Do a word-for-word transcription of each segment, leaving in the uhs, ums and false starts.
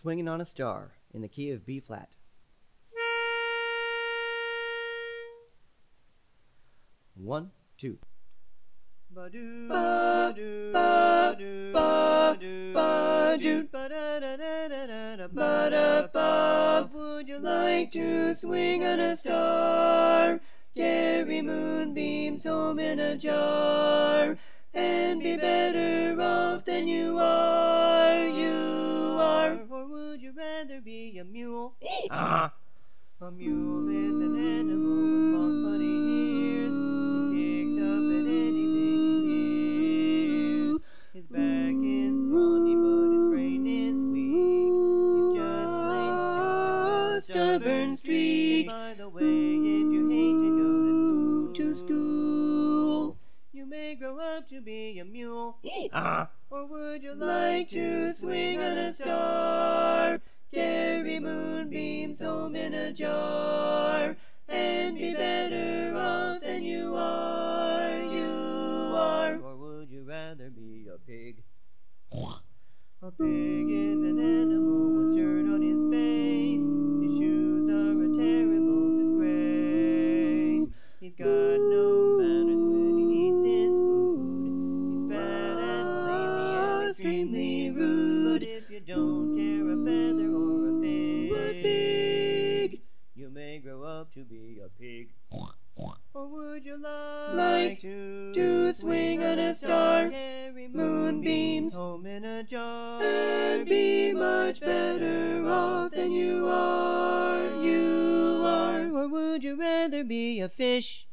Swinging on a Star in the key of B flat. One, two. Ba-doo, ba-doo, ba-doo, ba-doo, ba-doo, ba-da-da-da-da-da, ba-da-ba. Would you like to swing on a star? Carry moonbeams home in a jar, and be better off than you are, you are. Or would you rather be a mule? Ah. A mule is an animal with long funny ears. He picks up at anything he hears. His back is brawny, but his brain is weak. He's just plain stupid with a stubborn streak. By the way, if you hate to go to school, to school, you may grow up to be a mule. Ah. Or would you like to swing on a star? Carry moonbeams home in a jar, and be better off than you are, you are. Or would you rather be a pig? A pig is an animal with dirt on his face. His shoes are a terrible disgrace. He's got no manners when he eats his food. He's fat and lazy and extremely rude. But if you don't care a feather or a fig, you may grow up to be a pig. Or would you like, like to, to swing on a star, carry moonbeams home in a jar, and be much better off than you are, you are? Or would you rather be a fish?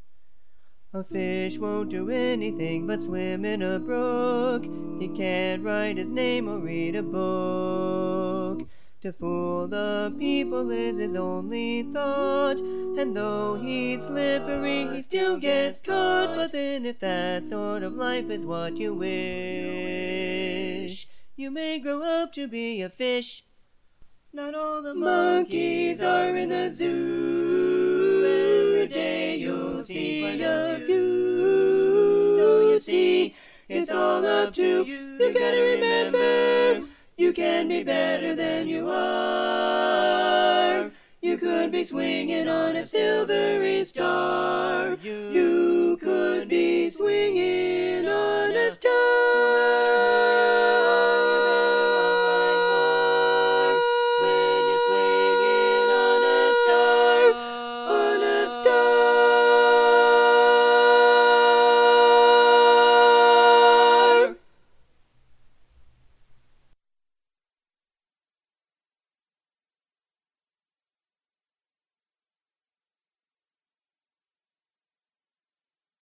A fish won't do anything but swim in a brook. He can't write his name or read a book. To fool the people is his only thought, and though he's slippery, he still gets caught. But then if that sort of life is what you wish, you may grow up to be a fish. Not all the monkeys are in the zoo. Every day you'll see a few. So you see, it's all up to you. You gotta remember, you can be better than you are. You could be swinging on a silvery star. You could be swinging on a star.